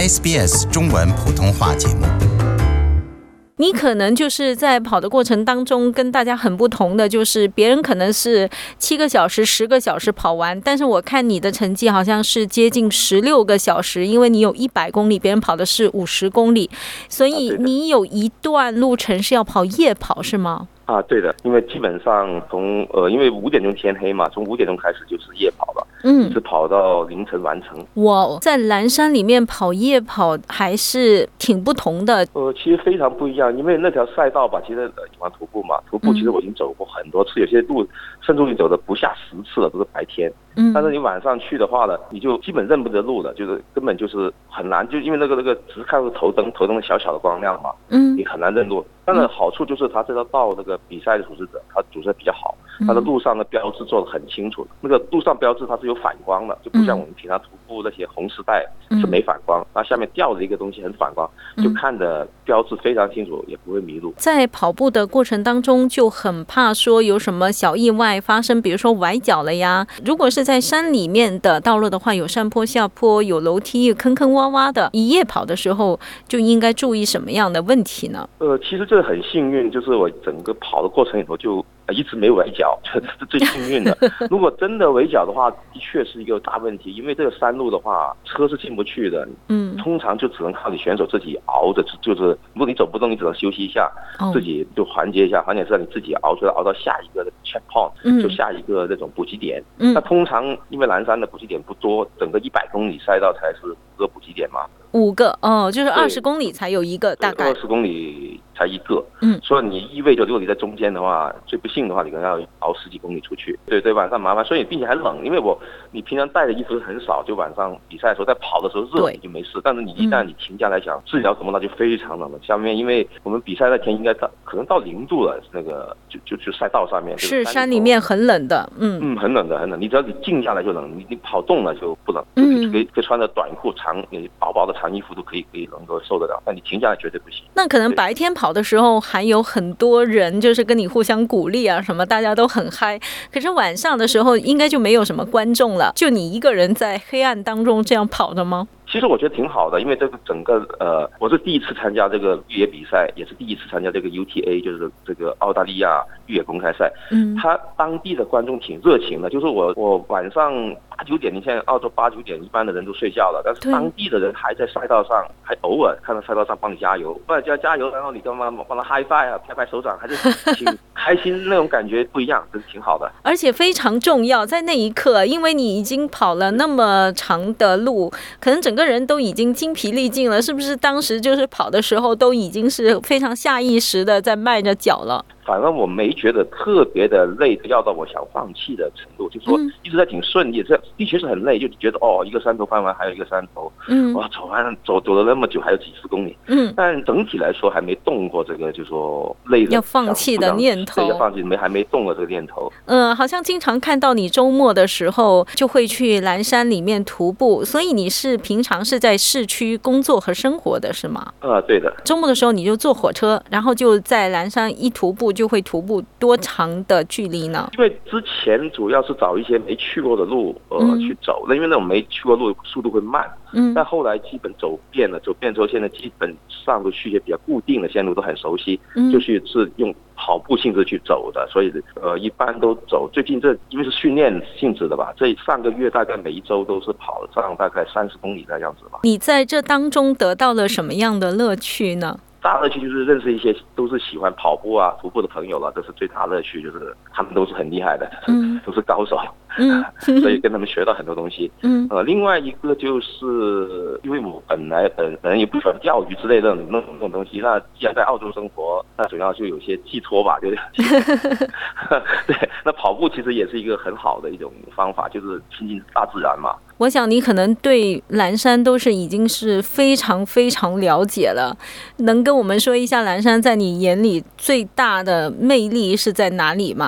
SBS 中文普通话节目。 你可能就是在跑的过程当中跟大家很不同的，就是别人可能是7个小时、10个小时跑完，但是我看你的成绩好像是接近16个小时，因为你有100公里，别人跑的是50公里，所以你有一段路程是要跑夜跑是吗？ 对的，因为基本上因为5点钟天黑嘛，从5点钟开始就是夜跑了，一直跑到凌晨完成。 哇，在蓝山里面跑夜跑还是挺不同的。 其实非常不一样，因为那条赛道吧，其实喜欢徒步嘛，徒步其实我已经走过很多次，有些路甚至于走的不下10次了，都是白天。但是你晚上去的话呢，你就基本认不得路了，就是根本就是很难，就因为那个只是看到头灯的小小的光亮嘛，你很难认路。但是好处就是他这条道那个比赛的组织者，他组织得比较好，他的路上的标志做得很清楚，那个路上标志它是有反光的，就不像我们平常徒步那些红丝带是没反光，那下面吊着一个东西很反光，就看的标志非常清楚，也不会迷路。 在跑步的过程当中就很怕说有什么小意外发生，比如说崴脚了呀。如果是在山里面的道路的话，有上坡下坡，有楼梯，坑坑洼洼的，你夜跑的时候就应该注意什么样的问题呢？ 其实这很幸运，就是我整个跑的过程里头就一直没崴脚，这是最幸运的。如果真的崴脚的话，的确是一个大问题，因为这个山路的话，车是进不去的。通常就只能靠你选手自己熬着，就是如果你走不动，你只能休息一下，自己就缓解一下，缓解是让你自己熬出来，熬到下一个 checkpoint，就下一个那种补给点。那通常因为蓝山的补给点不多，整个100公里赛道才是5个补给点嘛。 5个就是20公里才有一个，大概 20公里才一个。所以你意味着如果你在中间的话，最不幸的话，你可能要熬10几公里出去。对，晚上麻烦，所以并且还冷，因为你平常带的衣服很少，就晚上比赛的时候在跑的时候热你就没事，但是你一旦你停下来想治疗什么，那就非常冷了。下面因为我们比赛那天应该可能到0度了，那个就赛道上面是山里面很冷的。 很冷的，很冷。你只要你静下来就冷，你跑动了就不冷，就可以穿着短裤薄薄的长衣服都可以能够受得了，但你停下来绝对不行。 那可能白天跑的时候还有很多人就是跟你互相鼓励啊什么，大家都很嗨。可是晚上的时候应该就没有什么观众了，就你一个人在黑暗当中这样跑的吗？ 其实我觉得挺好的，因为这个整个我是第一次参加这个越野比赛，也是第一次参加这个 UTA， 就是这个澳大利亚越野公开赛。他当地的观众挺热情的，就是我晚上8、9点，你现在澳洲8、9点一般的人都睡觉了，但是当地的人还在赛道上，还偶尔看到赛道上帮你加油，帮你加油，然后你干嘛帮他 high five 啊，拍手掌，还是挺开心，那种感觉不一样，真是挺好的。 而且非常重要，在那一刻，因为你已经跑了那么长的路，可能整个人都已经精疲力尽了，是不是当时就是跑的时候都已经是非常下意识的在迈着脚了？ 反正我没觉得特别的累，要到我想放弃的程度，就是说一直在挺顺利，这的确是很累，就觉得一个山头翻完还有一个山头，走了那么久，还有几10公里，但整体来说还没动过这个，就说累的要放弃的念头， 要放弃还没动过这个念头。 好像经常看到你周末的时候就会去蓝山里面徒步，所以你是平常是在市区工作和生活的是吗？ 对的。 周末的时候你就坐火车，然后就在蓝山一徒步，就会徒步多长的距离呢？ 因为之前主要是找一些没去过的路去走，因为那种没去过路速度会慢。但后来基本走遍了，走遍之后现在基本上都去一些比较固定的线路，都很熟悉，就是用跑步性质去走的，所以一般都走。最近因为是训练性质的吧，这上个月大概每一周都是跑上大概30公里的样子吧。 你在这当中得到了什么样的乐趣呢？ 大乐趣就是认识一些都是喜欢跑步啊、徒步的朋友了，这是最大乐趣，就是他们都是很厉害的，都是高手，所以跟他们学到很多东西。另外一个就是因为我本人也不喜欢钓鱼之类的那种东西，那既然在澳洲生活，那主要就有些寄托吧，就是对，那跑步其实也是一个很好的一种方法，就是亲近大自然嘛。 我想你可能对蓝山都是已经是非常非常了解了，能跟我们说一下蓝山在你眼里最大的魅力是在哪里吗？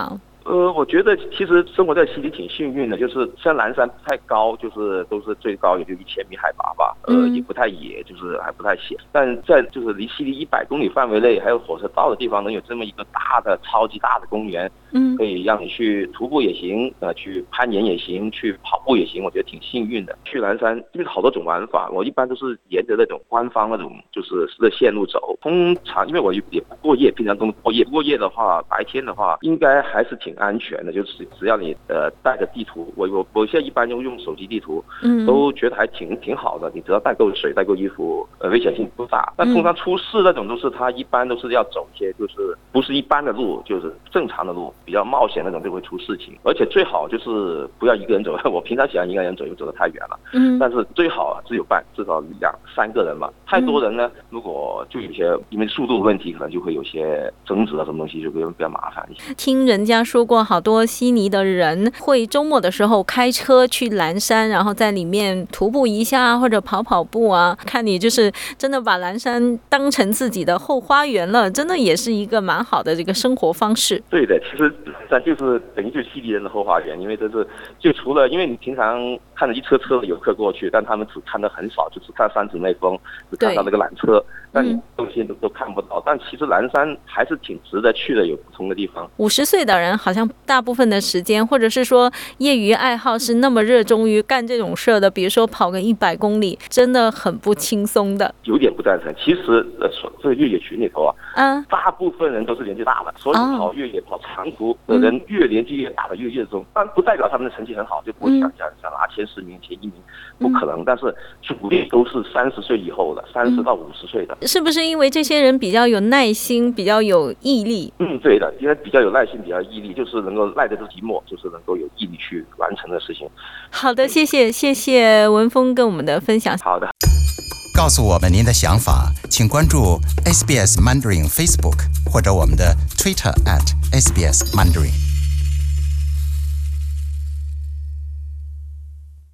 我觉得其实生活在西里挺幸运的，就是像蓝山不太高，就是都是最高也就1000米海拔吧，也不太野，就是还不太险。但在就是离西里100公里范围内，还有火车道的地方，能有这么一个大的、超级大的公园，可以让你去徒步也行，去攀岩也行，去跑步也行，我觉得挺幸运的。去蓝山因为好多种玩法，我一般都是沿着那种官方那种就是的线路走。通常因为我也不过夜，平常都过夜。不过夜的话，白天的话应该还是挺安全的，就是只要你带着地图，我现在一般用手机地图，都觉得还挺好的。你只要带够水、带够衣服，危险性不大。但通常出事那种它一般都是要走一些就是不是一般的路，就是正常的路，比较冒险那种就会出事情。而且最好就是不要一个人走，我平常喜欢一个人走，又走得太远了。但是最好只有伴，至少2-3个人嘛。太多人呢，如果就有些因为速度问题，可能就会有些争执啊，什么东西就比较麻烦一些。 听人家说过，好多悉尼的人会周末的时候开车去蓝山，然后在里面徒步一下或者跑步啊。看你就是真的把蓝山当成自己的后花园了，真的也是一个蛮好的这个生活方式。 对的，其实蓝山就是等于就是悉尼人的后花园，因为就除了因为你平常看着一车的游客过去，但他们只看得很少，就只看山指内峰，只看到那个缆车，但你东西都看不到。但其实蓝山还是挺值得去的，有不同的地方。 50岁的人好像大部分的时间，或者是说业余爱好是那么热衷于干这种事的，比如说跑个100公里，真的很不轻松的。 有点不赞成。其实这个越野群里头大部分人都是年纪大的，所有跑越野跑长途的人越年纪越大的越热衷，但不代表他们的成绩很好，就不会想拿前10名、前1名，不可能。但是主力都是30岁以后的，30到50岁的。 是不是因为这些人比较有耐心，比较有毅力？ 对的，因为比较有耐心，比较毅力，就是能够耐得住寂寞，就是能够有毅力去完成的事情。 好的，谢谢文峰跟我们的分享。 好的， 告诉我们您的想法，请关注 SBS Mandarin Facebook 或者我们的 Twitter @SBS Mandarin。